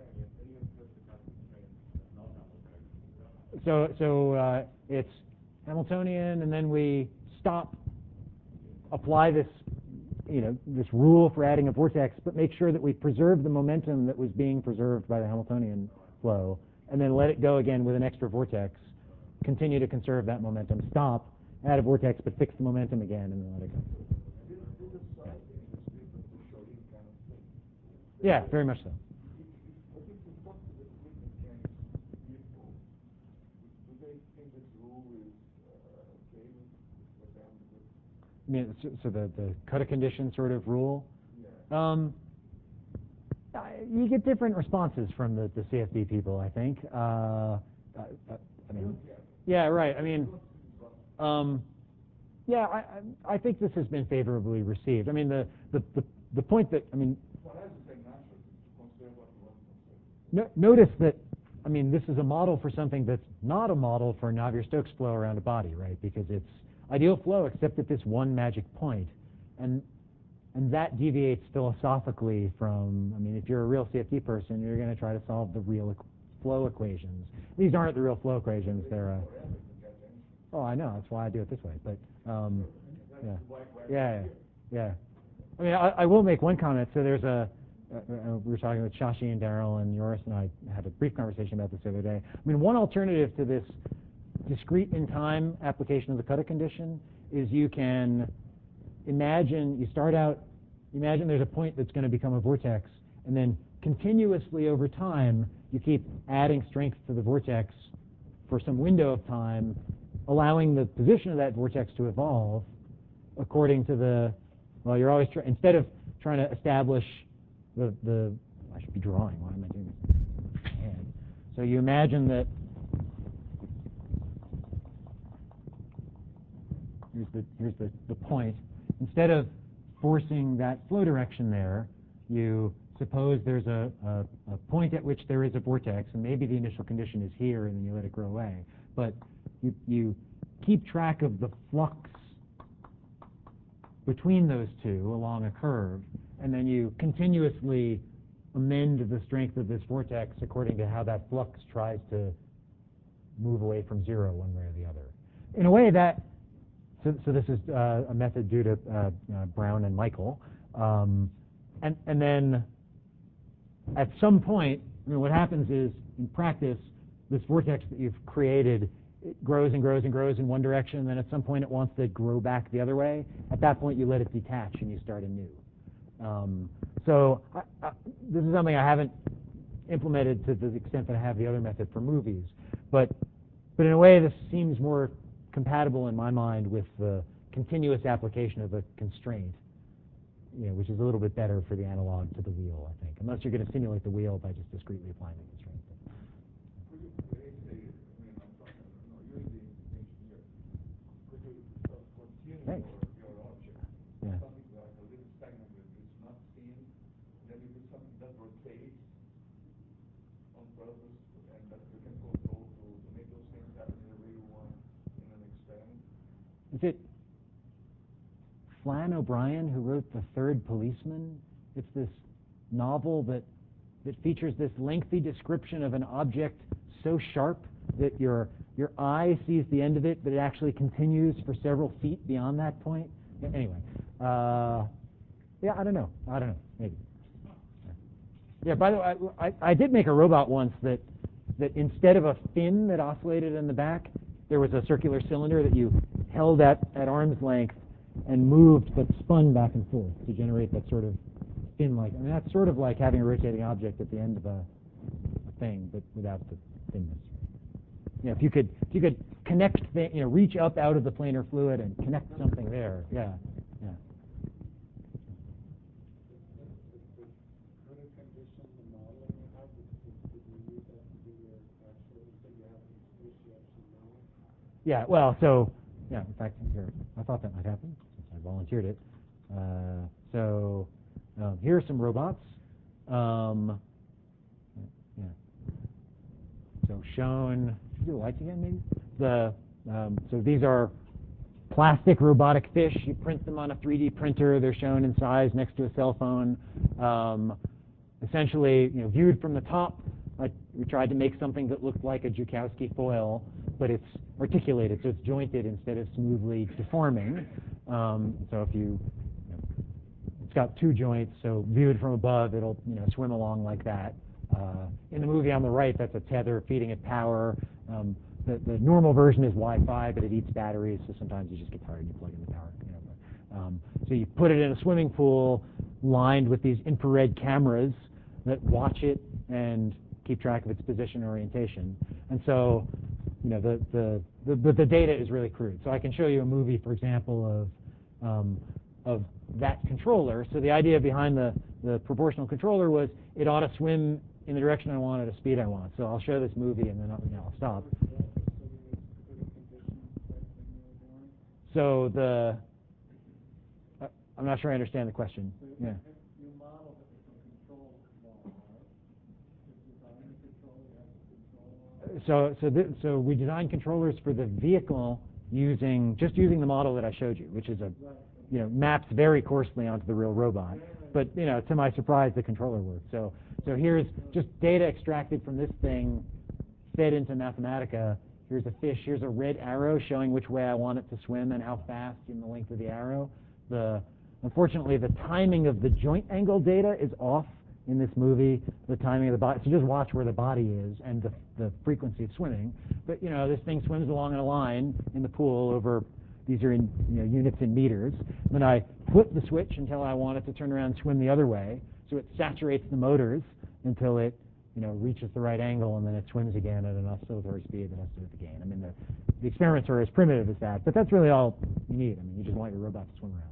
So, so uh, it's Hamiltonian, and then we stop, apply this, you know, this rule for adding a vortex, but make sure that we preserve the momentum that was being preserved by the Hamiltonian flow, and then let it go again with an extra vortex. Continue to conserve that momentum. Stop, add a vortex, but fix the momentum again, and then let it go. Yeah, yeah, very much so. I mean, so, so the, the Cutter condition sort of rule. Um, you get different responses from the, the C F D people, I think. Uh, I, I mean, yeah, right. I mean, um, yeah, I, I think this has been favorably received. I mean, the, the, the, the point that, I mean, no, notice that, I mean, this is a model for something that's not a model for Navier-Stokes flow around a body, right? Because it's ideal flow except at this one magic point. And and that deviates philosophically from, I mean, if you're a real C F D person, you're going to try to solve the real equ flow equations. These aren't the real flow equations. They're, uh, oh, I know. That's why I do it this way. But, um, yeah. Yeah, yeah, yeah. I mean, I, I will make one comment. So there's a, uh, uh, we were talking with Shashi and Daryl, and Joris and I had a brief conversation about this the other day. I mean, one alternative to this discrete in time application of the Cutter condition is you can imagine, you start out, imagine there's a point that's going to become a vortex, and then continuously over time, you keep adding strength to the vortex for some window of time, allowing the position of that vortex to evolve according to the, well, you're always, try, instead of trying to establish the, the, I should be drawing, why am I doing this? And so you imagine that, here's the, here's the, the point. Instead of forcing that flow direction there, you suppose there's a, a, a point at which there is a vortex, and maybe the initial condition is here, and then you let it grow away. But you, you keep track of the flux between those two along a curve, and then you continuously amend the strength of this vortex according to how that flux tries to move away from zero one way or the other. In a way that, so, so this is uh, a method due to uh, uh, Brown and Michael. Um, and, and then at some point, I mean, what happens is, in practice, this vortex that you've created, it grows and grows and grows in one direction, and then at some point it wants to grow back the other way. At that point, you let it detach and you start anew. Um, so I, I, this is something I haven't implemented to the extent that I have the other method for movies. But, but in a way, this seems more compatible in my mind with the continuous application of a constraint, you know, which is a little bit better for the analog to the wheel, I think, unless you're going to simulate the wheel by just discretely applying the constraint. Could you place a, I mean, I'm talking, you know, you're the engineer. Could you sort of continue Thanks. your, your object? Yeah. Something like a little stagnant with it's not seen, then you do something that rotates on purpose, and that you can control to, to make those things happen in the way you want in an experiment. Is it Flann O'Brien who wrote The Third Policeman? It's this novel that that features this lengthy description of an object so sharp that your your eye sees the end of it, but it actually continues for several feet beyond that point. Anyway, uh, yeah, I don't know. I don't know. Maybe. Yeah. By the way, I, I, I did make a robot once that that instead of a fin that oscillated in the back, there was a circular cylinder that you held at at arm's length and moved but spun back and forth to generate that sort of fin-like. I mean, that's sort of like having a rotating object at the end of a, a thing, but without the thinness. You know, if you could, if you could connect, th you know, reach up out of the planar fluid and connect something there. Yeah, yeah. Good condition, the modeling you have, did you use that to do your actual, you said you have these fish you actually know? Yeah. Well, so yeah. In fact, here, I thought that might happen since I volunteered it. Uh, so. Um, here are some robots. Um, yeah. So shown, should we do the lights again maybe? The, um, so these are plastic robotic fish. You print them on a three D printer. They're shown in size next to a cell phone. Um, essentially, you know, viewed from the top, I, we tried to make something that looked like a Joukowsky foil, but it's articulated, so it's jointed instead of smoothly deforming. Um, so if you got two joints, so viewed from above, it'll you know swim along like that. Uh, in the movie on the right, that's a tether feeding it power. Um, the, the normal version is Wi-Fi, but it eats batteries, so sometimes you just get tired and you plug in the power. You know, but, um, so you put it in a swimming pool lined with these infrared cameras that watch it and keep track of its position and orientation. And so, you know, the the the, the, the data is really crude. So I can show you a movie, for example, of um, of that controller. So the idea behind the, the proportional controller was it ought to swim in the direction I want at a speed I want. So I'll show this movie and then I'll, you know, I'll stop. So the, uh, I'm not sure I understand the question. Yeah. You modeled it with a control model, right? You designed the controller, you have the control model. So, so, th so we designed controllers for the vehicle using, just using the model that I showed you, which is a, you know, maps very coarsely onto the real robot. But, you know, to my surprise, the controller works. So, so here's just data extracted from this thing, fed into Mathematica. Here's a fish. Here's a red arrow showing which way I want it to swim and how fast in the length of the arrow. The, unfortunately, the timing of the joint angle data is off in this movie, the timing of the body. So just watch where the body is and the, the frequency of swimming. But, you know, this thing swims along in a line in the pool over, these are in you know, units in meters. Then I flip the switch until I want it to turn around and swim the other way. So it saturates the motors until it, you know, reaches the right angle, and then it swims again at an oscillatory speed that has to do with the gain. I mean, the, the experiments are as primitive as that, but that's really all you need. I mean, you just want your robot to swim around.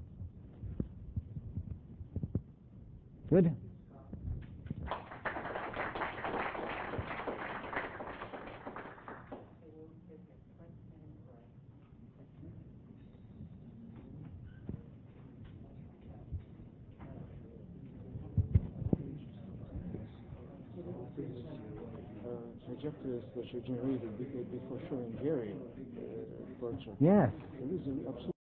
Good? Trajectories that you generated before showing Gary uh, Burchard. Yes. It was absolutely